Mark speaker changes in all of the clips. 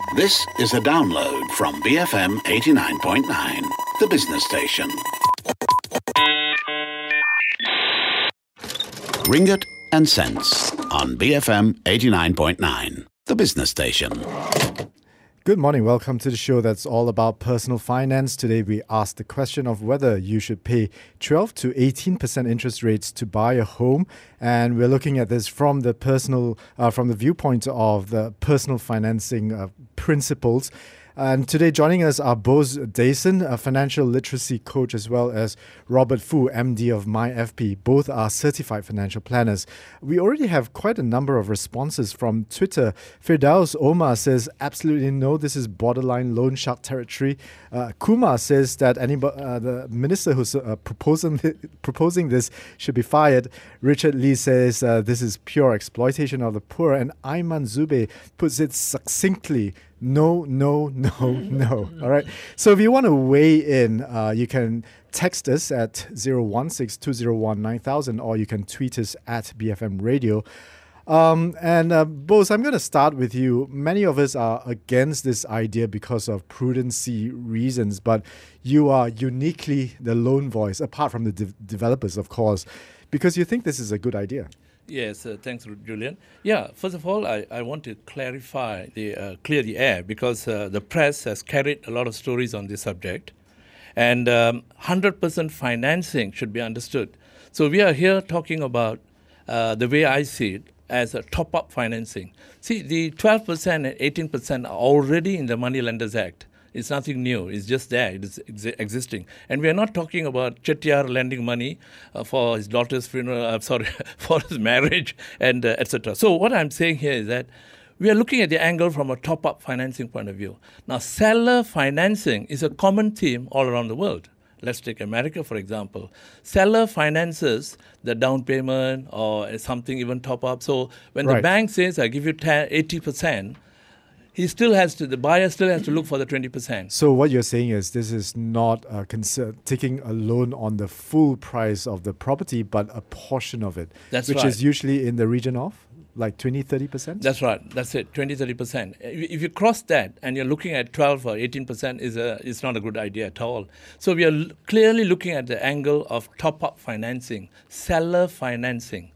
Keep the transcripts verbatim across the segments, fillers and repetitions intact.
Speaker 1: This is a download from B F M eighty-nine point nine, the business station. Ringgit and Cents on B F M eighty-nine point nine, the business station.
Speaker 2: Good morning. Welcome to the show that's all about personal finance. Today we ask the question of whether you should pay twelve to eighteen percent interest rates to buy a home. And we're looking at this from the personal, uh, from the viewpoint of the personal financing uh, principles. And today joining us are Bose Dason, a financial literacy coach, as well as Robert Fu, M D of MyFP. Both are certified financial planners. We already have quite a number of responses from Twitter. Firdaus Omar says, absolutely no, this is borderline loan shark territory. Uh, Kumar says that anybody, uh, the minister who's uh, proposing, proposing this should be fired. Richard Lee says uh, this is pure exploitation of the poor. And Ayman Zube puts it succinctly, no, no, no, no. All right. So if you want to weigh in, uh, you can text us at zero one six two zero one nine thousand, or you can tweet us at B F M Radio. Um, and uh, Bose, I'm going to start with you. Many of us are against this idea because of prudency reasons, but you are uniquely the lone voice, apart from the de- developers, of course, because you think this is a good idea.
Speaker 3: Yes, uh, thanks, Julian. Yeah, first of all, I, I want to clarify, the uh, clear the air, because uh, the press has carried a lot of stories on this subject. And um, one hundred percent financing should be understood. So we are here talking about uh, the way I see it as a top-up financing. See, the twelve percent and eighteen percent are already in the Moneylenders Act. It's nothing new. It's just there. It is ex- existing. And we are not talking about Chettiar lending money uh, for his daughter's funeral, uh, sorry, for his marriage, and uh, et cetera. So what I'm saying here is that we are looking at the angle from a top-up financing point of view. Now, seller financing is a common theme all around the world. Let's take America, for example. Seller finances the down payment or something, even top-up. So when right. the bank says, I give you eighty percent, he still has to, the buyer still has to look for the twenty percent.
Speaker 2: So what you're saying is this is not a concern, taking a loan on the full price of the property, but a portion of it.
Speaker 3: That's
Speaker 2: which
Speaker 3: right.
Speaker 2: is usually in the region of like twenty, thirty percent?
Speaker 3: That's right. That's it, twenty, thirty percent. If you cross that and you're looking at twelve or eighteen percent, is a, it's not a good idea at all. So we are l- clearly looking at the angle of top-up financing, seller financing.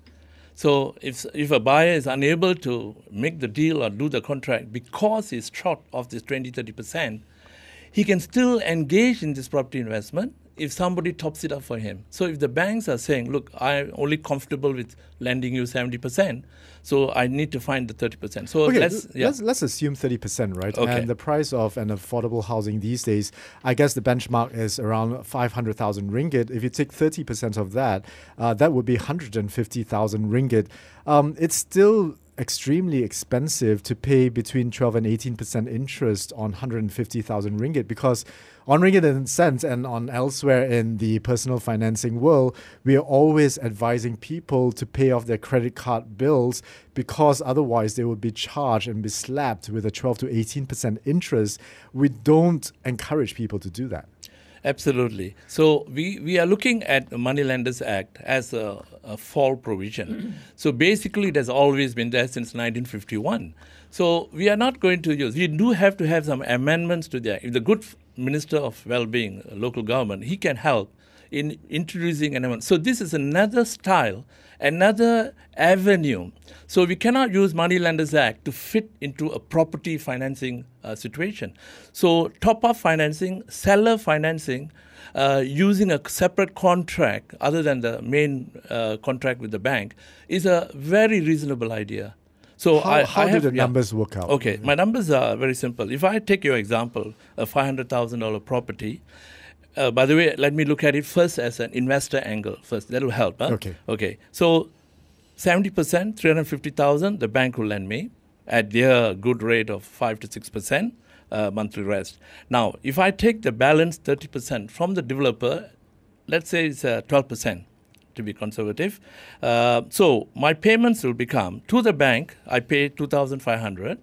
Speaker 3: So if if a buyer is unable to make the deal or do the contract because he's short of this twenty, thirty percent, he can still engage in this property investment if somebody tops it up for him. So if the banks are saying, look, I'm only comfortable with lending you seventy percent, so I need to find the thirty percent. So
Speaker 2: okay,
Speaker 3: let's, yeah.
Speaker 2: let's let's assume thirty percent, right?
Speaker 3: Okay.
Speaker 2: And the price of an affordable housing these days, I guess the benchmark is around five hundred thousand ringgit. If you take thirty percent of that, uh, that would be one hundred fifty thousand ringgit. Um, it's still extremely expensive to pay between twelve and eighteen percent interest on one hundred fifty thousand ringgit, because on Ringgit and Cents and on elsewhere in the personal financing world, we are always advising people to pay off their credit card bills, because otherwise they would be charged and be slapped with a twelve to eighteen percent interest. We don't encourage people to do that.
Speaker 3: Absolutely. So we, we are looking at the Moneylenders Act as a, a fall provision. So basically it has always been there since nineteen fifty-one. So we are not going to use, we do have to have some amendments to the act. If the good Minister of Wellbeing, local government, he can help in introducing an amendment. So this is another style, another avenue. So we cannot use Moneylenders Act to fit into a property financing uh, situation. So top-up financing, seller financing, uh, using a separate contract other than the main uh, contract with the bank is a very reasonable idea. So
Speaker 2: how
Speaker 3: I,
Speaker 2: how
Speaker 3: I
Speaker 2: do
Speaker 3: have,
Speaker 2: the
Speaker 3: yeah.
Speaker 2: numbers work out?
Speaker 3: Okay, my numbers are very simple. If I take your example, a five hundred thousand dollars property, uh, by the way, let me look at it first as an investor angle first. That will help. Huh?
Speaker 2: Okay.
Speaker 3: Okay. So seventy percent, three hundred fifty thousand dollars, the bank will lend me at their good rate of five to six percent uh, monthly rest. Now, if I take the balance thirty percent from the developer, let's say it's uh, twelve percent. To be conservative. Uh, so my payments will become, to the bank, I pay two thousand five hundred dollars.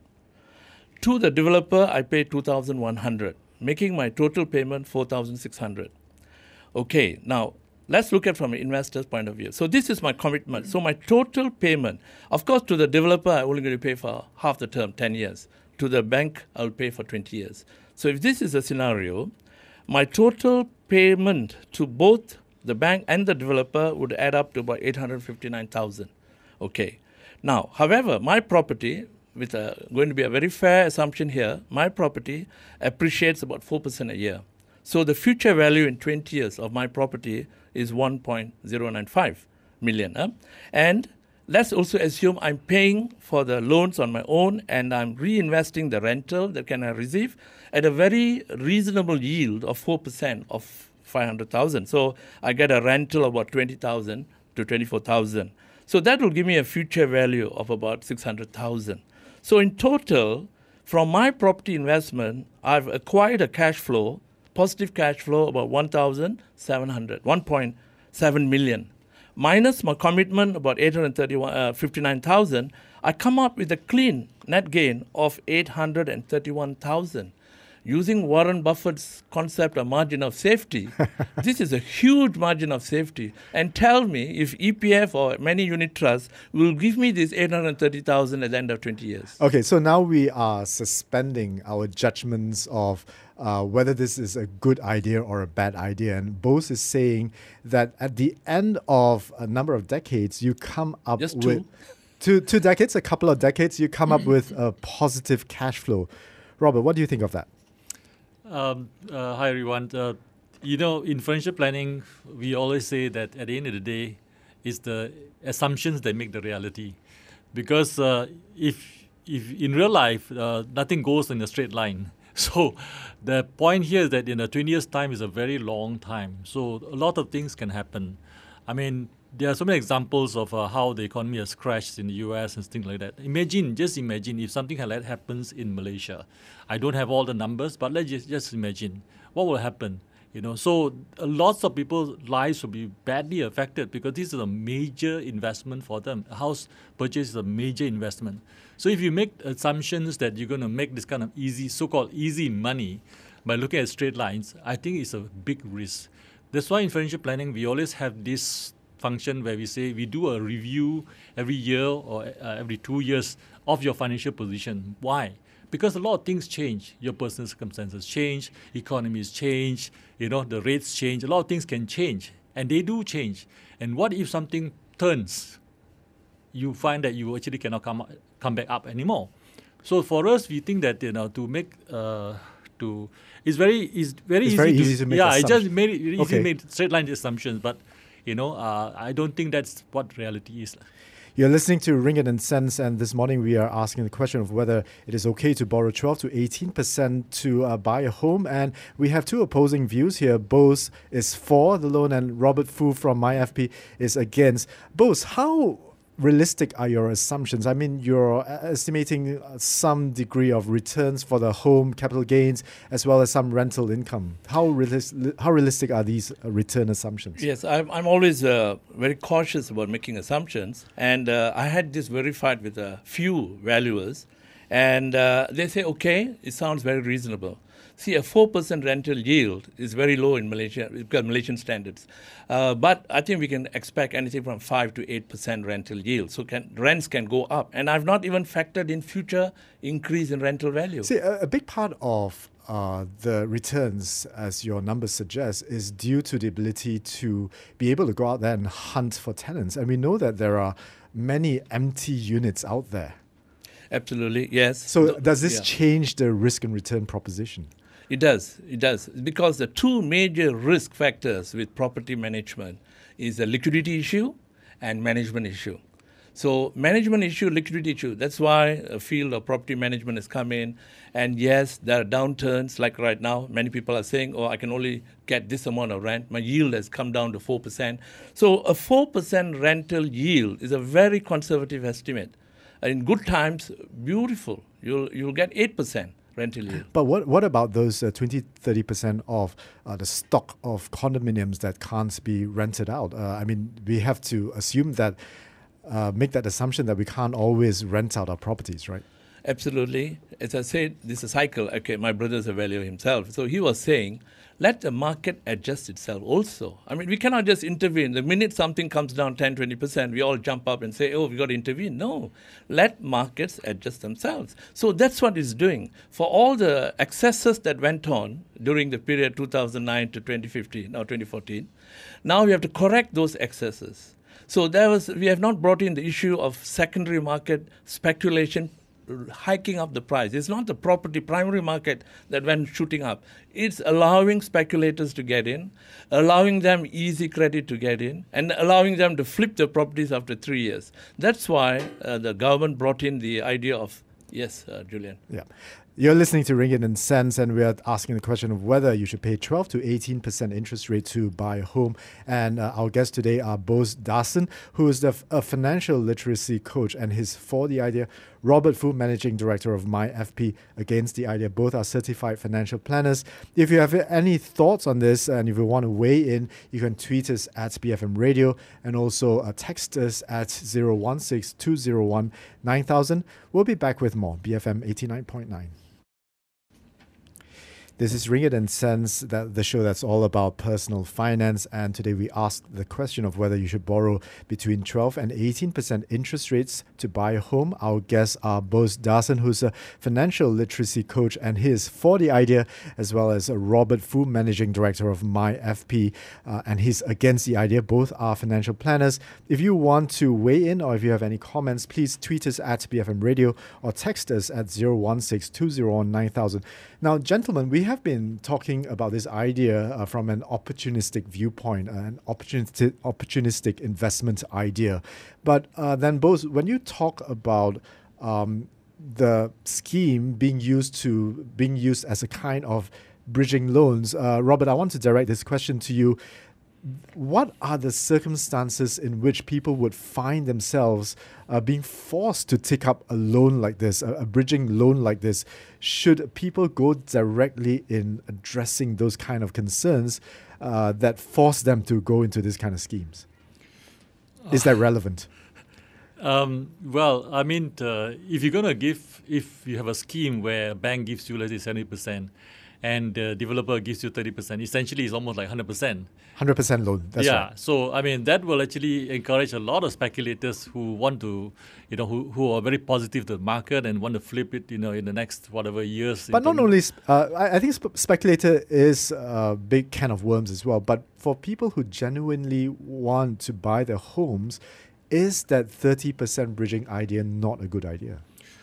Speaker 3: To the developer, I pay two thousand one hundred dollars, making my total payment four thousand six hundred dollars. Okay, now let's look at from an investor's point of view. So this is my commitment. So my total payment, of course, to the developer, I'm only going to pay for half the term, ten years. to the bank, I'll pay for twenty years. So if this is a scenario, my total payment to both the bank and the developer would add up to about eight hundred fifty-nine thousand. Okay. Now, however, my property, with a, going to be a very fair assumption here, my property appreciates about four percent a year. So the future value in twenty years of my property is one point zero nine five million. Huh? And let's also assume I'm paying for the loans on my own and I'm reinvesting the rental that can I receive at a very reasonable yield of four percent of five hundred thousand. So I get a rental of about twenty thousand to twenty-four thousand. So that will give me a future value of about six hundred thousand. So in total, from my property investment, I've acquired a cash flow, positive cash flow about one thousand seven hundred, one point seven million. Minus my commitment about eight hundred fifty-nine thousand, I come up with a clean net gain of eight hundred thirty-one thousand. Using Warren Buffett's concept of margin of safety, this is a huge margin of safety. And tell me if E P F or many unit trusts will give me this eight hundred thirty thousand at the end of twenty years.
Speaker 2: Okay, so now we are suspending our judgments of uh, whether this is a good idea or a bad idea. And Bose is saying that at the end of a number of decades, you come up
Speaker 3: Just
Speaker 2: with...
Speaker 3: two.
Speaker 2: two, two decades, a couple of decades, you come up with a positive cash flow. Robert, what do you think of that?
Speaker 4: Um, uh, hi everyone. Uh, you know, in financial planning, we always say that at the end of the day, it's the assumptions that make the reality. Because uh, if if in real life, uh, nothing goes in a straight line. So the point here is that in a twenty years time is a very long time. So a lot of things can happen. I mean, there are so many examples of uh, how the economy has crashed in the U S and things like that. Imagine, just imagine if something like that happens in Malaysia. I don't have all the numbers, but let's just, just imagine what will happen. You know, so uh, lots of people's lives will be badly affected because this is a major investment for them. A house purchase is a major investment. So if you make assumptions that you're going to make this kind of easy, so-called easy money by looking at straight lines, I think it's a big risk. That's why in financial planning, we always have this function where we say we do a review every year or uh, every two years of your financial position. Why? Because a lot of things change. Your personal circumstances change, economies change, you know, the rates change. A lot of things can change, and they do change. And what if something turns? You find that you actually cannot come come back up anymore. So for us, we think that, you know, to make uh, to it's very it's very
Speaker 2: it's
Speaker 4: easy
Speaker 2: very
Speaker 4: to,
Speaker 2: easy to make
Speaker 4: yeah. I
Speaker 2: assumptions.
Speaker 4: just made it easy
Speaker 2: Okay.
Speaker 4: to make straight line assumptions, but you know, uh, I don't think that's what reality is.
Speaker 2: You're listening to Ringgit and Cents, and this morning we are asking the question of whether it is okay to borrow twelve to eighteen percent to uh, buy a home. And we have two opposing views here. Bose is for the loan, and Robert Fu from MyFP is against. Bose, how realistic are your assumptions? I mean, you're estimating some degree of returns for the home capital gains as well as some rental income. How, realis- how realistic are these uh, return assumptions?
Speaker 3: Yes, I'm, I'm always uh, very cautious about making assumptions. And uh, I had this verified with a few valuers. And uh, they say, okay, it sounds very reasonable. See, a four percent rental yield is very low in Malaysia, because Malaysian standards. Uh, but I think we can expect anything from five to eight percent rental yield. So can, rents can go up. And I've not even factored in future increase in rental value.
Speaker 2: See, a, a big part of uh, the returns, as your numbers suggest, is due to the ability to be able to go out there and hunt for tenants. And we know that there are many empty units out there.
Speaker 3: Absolutely, yes.
Speaker 2: So
Speaker 3: No,
Speaker 2: does this
Speaker 3: yeah.
Speaker 2: change the risk and return proposition?
Speaker 3: It does, it does. Because the two major risk factors with property management is the liquidity issue and management issue. So management issue, liquidity issue, that's why a field of property management has come in. And yes, there are downturns like right now. Many people are saying, oh, I can only get this amount of rent. My yield has come down to four percent. So a four percent rental yield is a very conservative estimate. In good times, beautiful. You'll, you'll get eight percent. Rental yield.
Speaker 2: But what what about those uh, twenty, thirty percent of uh, the stock of condominiums that can't be rented out? Uh, I mean, we have to assume that, uh, make that assumption that we can't always rent out our properties, right?
Speaker 3: Absolutely. As I said, this is a cycle. Okay, my brother's a valuer himself. So he was saying, let the market adjust itself also. I mean, we cannot just intervene. The minute something comes down ten, twenty percent, we all jump up and say, oh, we got to intervene. No, let markets adjust themselves. So that's what it's doing. For all the excesses that went on during the period two thousand nine to twenty fifteen or twenty fourteen, now we have to correct those excesses. So there was, we have not brought in the issue of secondary market speculation hiking up the price. It's not the property primary market that went shooting up. It's allowing speculators to get in, allowing them easy credit to get in, and allowing them to flip the properties after three years. That's why uh, the government brought in the idea of, yes, uh, Julian.
Speaker 2: Yeah. You're listening to Ringgit and Cents, and we are asking the question of whether you should pay twelve to eighteen percent interest rate to buy a home. And uh, our guests today are Bose Darshan, who is the f- a financial literacy coach, and his For the Idea, Robert Foo, Managing Director of MyFP, Against the Idea. Both are certified financial planners. If you have any thoughts on this and if you want to weigh in, you can tweet us at B F M Radio and also uh, text us at zero one six two zero one nine thousand. We'll be back with more. B F M eighty-nine point nine. This is Ringgit and Cents, that the show that's all about personal finance. And today we ask the question of whether you should borrow between twelve and eighteen percent interest rates to buy a home. Our guests are Bose Darshan, who's a financial literacy coach, and he is For the Idea, as well as Robert Foo, Managing Director of MyFP, uh, and he's Against the Idea. Both are financial planners. If you want to weigh in or if you have any comments, please tweet us at B F M Radio or text us at zero one six two zero one nine thousand. Now, gentlemen, we have been talking about this idea uh, from an opportunistic viewpoint, uh, an opportunistic, opportunistic investment idea. But uh, then, both when you talk about um, the scheme being used to being used as a kind of bridging loans, uh, Robert, I want to direct this question to you. What are the circumstances in which people would find themselves uh, being forced to take up a loan like this, a, a bridging loan like this? Should people go directly in addressing those kind of concerns uh, that force them to go into this kind of schemes? Is that relevant?
Speaker 4: Um, well, I mean, uh, if you're going to give, if you have a scheme where a bank gives you, let's say, seventy percent, and the developer gives you thirty percent, essentially it's almost like one hundred percent.
Speaker 2: one hundred percent loan, that's
Speaker 4: yeah,
Speaker 2: right.
Speaker 4: So, I mean, that will actually encourage a lot of speculators who want to, you know, who, who are very positive to the market and want to flip it, you know, in the next whatever years.
Speaker 2: But not only, uh, I, I think sp- speculator is a big can of worms as well, but for people who genuinely want to buy their homes, is that thirty percent bridging idea not a good idea?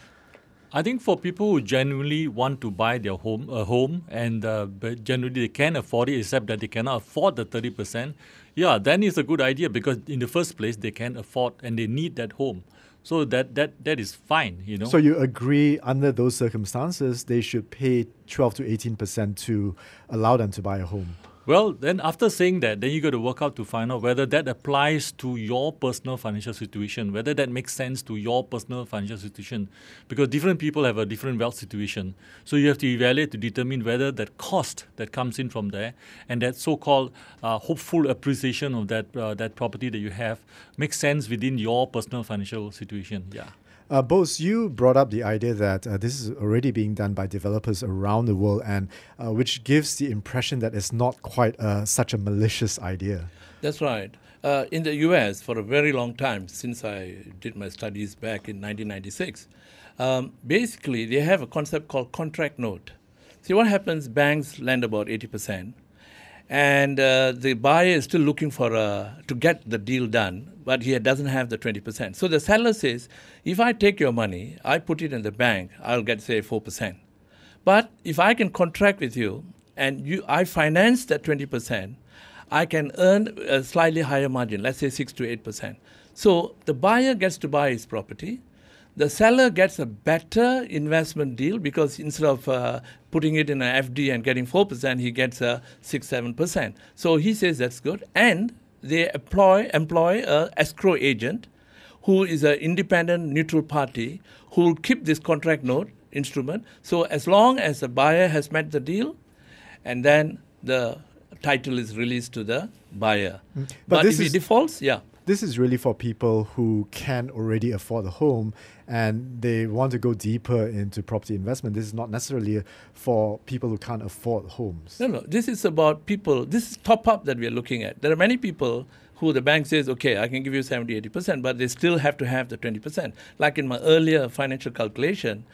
Speaker 4: I think for people who genuinely want to buy their home, a home, and uh, but generally they can afford it, except that they cannot afford the thirty percent, yeah, then it's a good idea because in the first place they can afford and they need that home. So that that that is fine, you know.
Speaker 2: So you agree under those circumstances they should pay twelve to eighteen percent to allow them to buy a home?
Speaker 4: Well, then after saying that, then you got to work out to find out whether that applies to your personal financial situation, whether that makes sense to your personal financial situation, because different people have a different wealth situation. So you have to evaluate to determine whether that cost that comes in from there and that so-called uh, hopeful appreciation of that uh, that property that you have makes sense within your personal financial situation. Yeah.
Speaker 2: Uh, Bose, you brought up the idea that uh, this is already being done by developers around the world, and uh, which gives the impression that it's not quite uh, such a malicious idea.
Speaker 3: That's right. Uh, in the U S, for a very long time, since I did my studies back in nineteen ninety-six, um, basically they have a concept called contract note. See, what happens, banks lend about eighty percent, and uh, the buyer is still looking for a, to get the deal done, but he doesn't have the twenty percent. So the seller says, if I take your money, I put it in the bank, I'll get, say, four percent. But if I can contract with you and you, I finance that twenty percent, I can earn a slightly higher margin, let's say six to eight percent. So the buyer gets to buy his property. The seller gets a better investment deal because instead of uh, putting it in an F D and getting four percent, he gets a six, seven percent. So he says that's good. And they employ, employ a escrow agent who is an independent, neutral party who will keep this contract note instrument. So as long as the buyer has met the deal, and then the title is released to the buyer. Mm. But, but if he defaults, yeah.
Speaker 2: this is really for people who can already afford a home and they want to go deeper into property investment. This is not necessarily for people who can't afford homes.
Speaker 3: No, no. This is about people. This is top up that we are looking at. There are many people who the bank says, okay, I can give you seventy, eighty percent, but they still have to have the twenty percent. Like in my earlier financial calculation,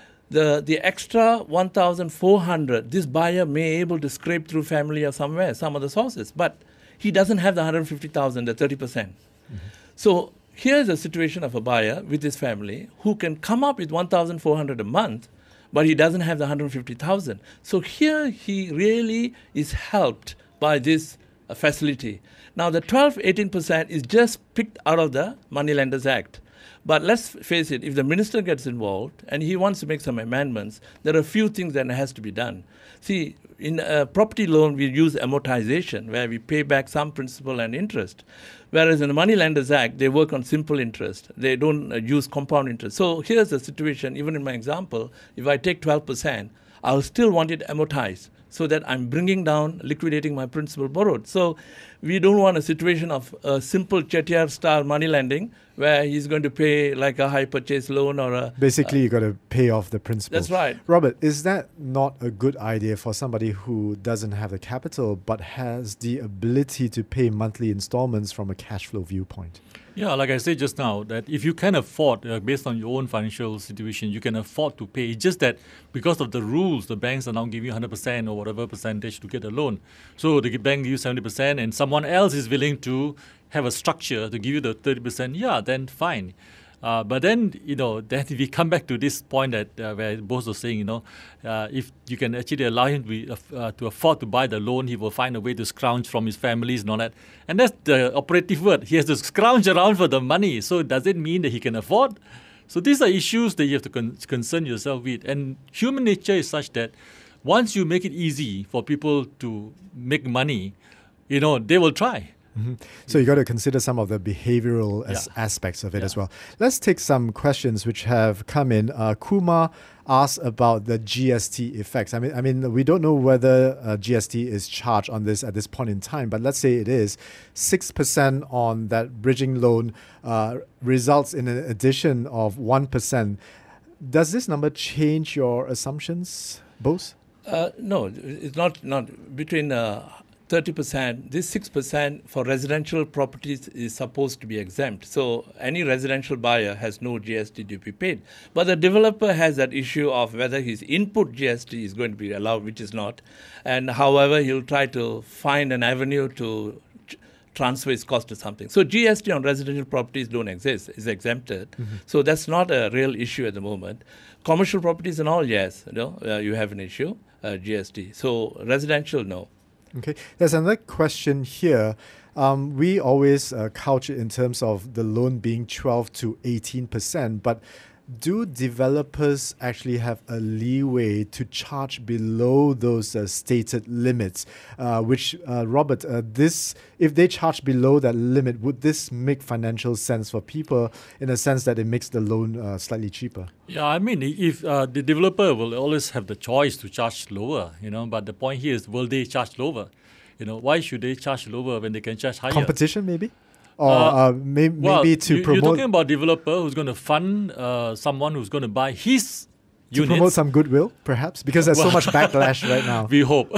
Speaker 3: the the extra one thousand four hundred, this buyer may able to scrape through family or somewhere, some other sources, but he doesn't have the one hundred fifty thousand, the thirty percent. Mm-hmm. So here's a situation of a buyer with his family who can come up with one thousand four hundred a month, but he doesn't have the one hundred fifty thousand. So here he really is helped by this uh, facility. Now the twelve, eighteen percent is just picked out of the Moneylenders Act. But let's face it, if the minister gets involved and he wants to make some amendments, there are a few things that has to be done. See, in a property loan, we use amortization, where we pay back some principal and interest. Whereas in the Moneylenders Act, they work on simple interest. They don't uh, use compound interest. So here's the situation, even in my example, if I take twelve percent, I'll still want it amortized, so that I'm bringing down, liquidating my principal borrowed. So we don't want a situation of a simple Chettiar-style money lending where he's going to pay like a high purchase loan or a...
Speaker 2: Basically, uh, you got to pay off the principal.
Speaker 3: That's right.
Speaker 2: Robert, is that not a good idea for somebody who doesn't have the capital but has the ability to pay monthly installments from a cash flow viewpoint?
Speaker 4: Yeah, like I said just now, that if you can afford, uh, based on your own financial situation, you can afford to pay. It's just that because of the rules, the banks are now giving you one hundred percent or whatever percentage to get a loan. So the bank gives you seventy percent and someone else is willing to have a structure to give you the thirty percent, yeah, then fine. Uh, but then, you know, then if we come back to this point that uh, where both were saying, you know, uh, if you can actually allow him to, be, uh, to afford to buy the loan, he will find a way to scrounge from his families and all that. And that's the operative word. He has to scrounge around for the money. So does it mean that he can afford? So these are issues that you have to con- concern yourself with. And human nature is such that once you make it easy for people to make money, you know, they will try.
Speaker 2: Mm-hmm. So you got to consider some of the behavioral as
Speaker 4: yeah.
Speaker 2: aspects of it
Speaker 4: yeah.
Speaker 2: as well. Let's take some questions which have come in. Uh, Kumar asked about the G S T effects. I mean, I mean, we don't know whether uh, G S T is charged on this at this point in time, but let's say it is. Six percent on that bridging loan uh, results in an addition of one percent. Does this number change your assumptions, both?
Speaker 3: Uh, no, it's not. Not between. Uh, thirty percent, this six percent for residential properties is supposed to be exempt. So any residential buyer has no G S T to be paid. But the developer has that issue of whether his input G S T is going to be allowed, which is not. And however, he'll try to find an avenue to ch- transfer his cost to something. So G S T on residential properties don't exist, is exempted. Mm-hmm. So that's not a real issue at the moment. Commercial properties and all, yes, you know, uh, you have an issue, uh, G S T. So residential, no.
Speaker 2: Okay, there's another question here. Um, we always uh, couch it in terms of the loan being twelve to eighteen percent, but do developers actually have a leeway to charge below those uh, stated limits? Uh, which, uh, Robert, uh, this if they charge below that limit, would this make financial sense for people in a sense that it makes the loan uh, slightly cheaper?
Speaker 4: Yeah, I mean, if uh, the developer will always have the choice to charge lower, you know, but the point here is, will they charge lower? You know, why should they charge lower when they can charge higher?
Speaker 2: Competition, maybe? Or
Speaker 4: uh,
Speaker 2: uh, may-
Speaker 4: well,
Speaker 2: maybe to
Speaker 4: you,
Speaker 2: promote...
Speaker 4: You're talking about developer who's going to fund uh, someone who's going to buy his
Speaker 2: To
Speaker 4: units.
Speaker 2: promote some goodwill, perhaps? Because there's so
Speaker 4: Well,
Speaker 2: much backlash right now.
Speaker 4: We hope.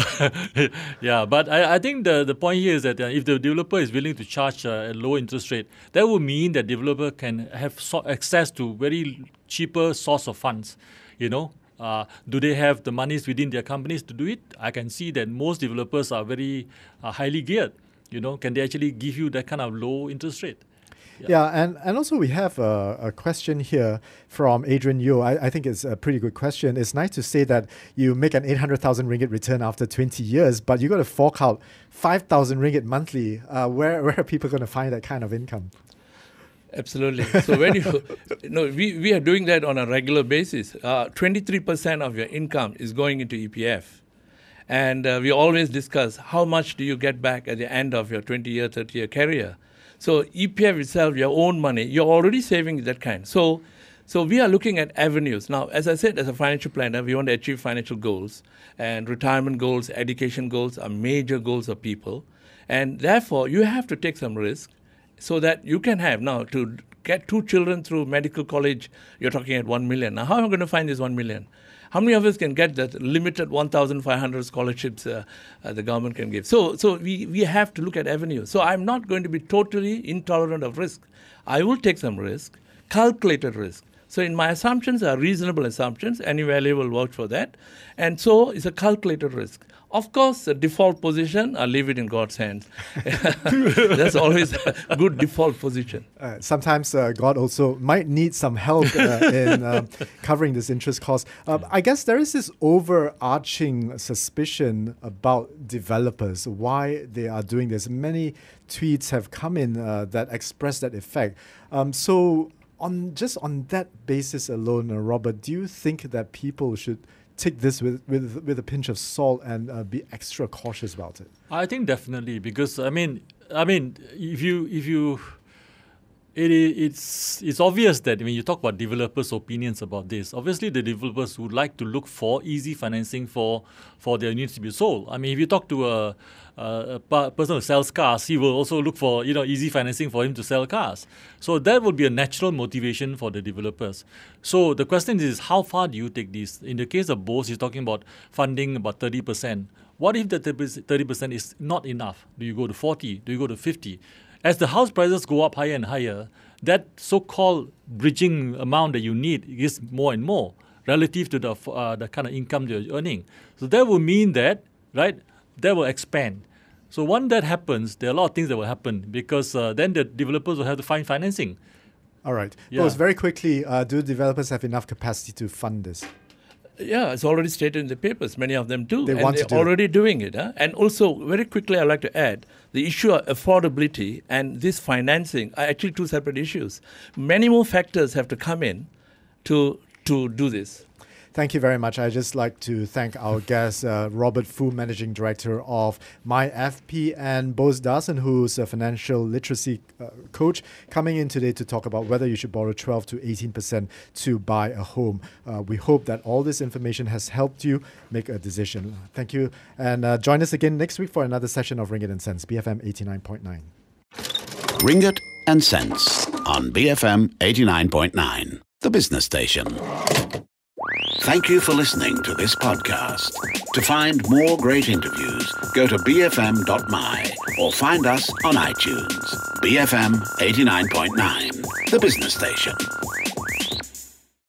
Speaker 4: Yeah, but I, I think the, the point here is that uh, if the developer is willing to charge uh, a low interest rate, that will mean that developer can have so- access to very cheaper source of funds, you know. Uh, do they have the monies within their companies to do it? I can see that most developers are very uh, highly geared. You know, can they actually give you that kind of low interest rate?
Speaker 2: Yeah, yeah and, and also we have a, a question here from Adrian Yeo. I, I think it's a pretty good question. It's nice to say that you make an eight hundred thousand ringgit return after twenty years, but you got to fork out five thousand ringgit monthly. Uh, where, where are people going to find that kind of income?
Speaker 3: Absolutely. So when you, no, we, we are doing that on a regular basis. Uh, twenty-three percent of your income is going into E P F. And uh, we always discuss how much do you get back at the end of your twenty-year, thirty-year career. So E P F itself, your own money, you're already saving that kind. So, so we are looking at avenues. Now, as I said, as a financial planner, we want to achieve financial goals. And retirement goals, education goals are major goals of people. And therefore, you have to take some risk. so that you can have now to get two children through medical college, you're talking at one million. Now, how am I going to find this one million? How many of us can get that limited one thousand five hundred scholarships uh, uh, the government can give? So, so we, we have to look at avenues. So I'm not going to be totally intolerant of risk. I will take some risk, calculated risk. So in my assumptions are reasonable assumptions. Any value will vouch for that. And so it's a calculated risk. Of course, the default position, I'll leave it in God's hands. That's always a good default position.
Speaker 2: Uh, sometimes uh, God also might need some help uh, in uh, covering this interest cost. Uh, I guess there is this overarching suspicion about developers, why they are doing this. Many tweets have come in uh, that express that effect. Um, so on just on that basis alone, uh, Robert, do you think that people should take this with, with with a pinch of salt and uh, be extra cautious about it?
Speaker 4: I think definitely, because I mean, I mean, if you if you, it it's it's obvious that when you talk about developers' opinions about this, obviously the developers would like to look for easy financing for for their units to be sold. I mean, if you talk to a, a, a person who sells cars, he will also look for you know easy financing for him to sell cars. So that would be a natural motivation for the developers. So the question is, how far do you take this? In the case of Bose, he's talking about funding about thirty percent. What if the thirty percent is not enough? Do you go to forty? Do you go to fifty? As the house prices go up higher and higher, that so-called bridging amount that you need is more and more relative to the uh, the kind of income you're earning. So that will mean that, right, that will expand. So when that happens, there are a lot of things that will happen, because uh, then the developers will have to find financing.
Speaker 2: All right.
Speaker 4: Yeah.
Speaker 2: Bose, very quickly, uh, do developers have enough capacity to fund this?
Speaker 3: Yeah, it's already stated in the papers. Many of them do.
Speaker 2: They
Speaker 3: and
Speaker 2: want
Speaker 3: they're
Speaker 2: to do
Speaker 3: already
Speaker 2: it.
Speaker 3: doing it. Huh? And also, very quickly, I'd like to add, the issue of affordability and this financing are actually two separate issues. Many more factors have to come in to to do this.
Speaker 2: Thank you very much. I'd just like to thank our guest, uh, Robert Foo, Managing Director of MyFP, and Bose Darson, who's a financial literacy uh, coach, coming in today to talk about whether you should borrow twelve to eighteen percent to buy a home. Uh, we hope that all this information has helped you make a decision. Thank you. And uh, join us again next week for another session of Ringgit and Cents, B F M eighty-nine point nine.
Speaker 1: Ringgit and Cents on B F M eighty-nine point nine, the business station. Thank you for listening to this podcast. To find more great interviews, go to b f m dot m y or find us on iTunes. B F M eighty-nine point nine, the business station.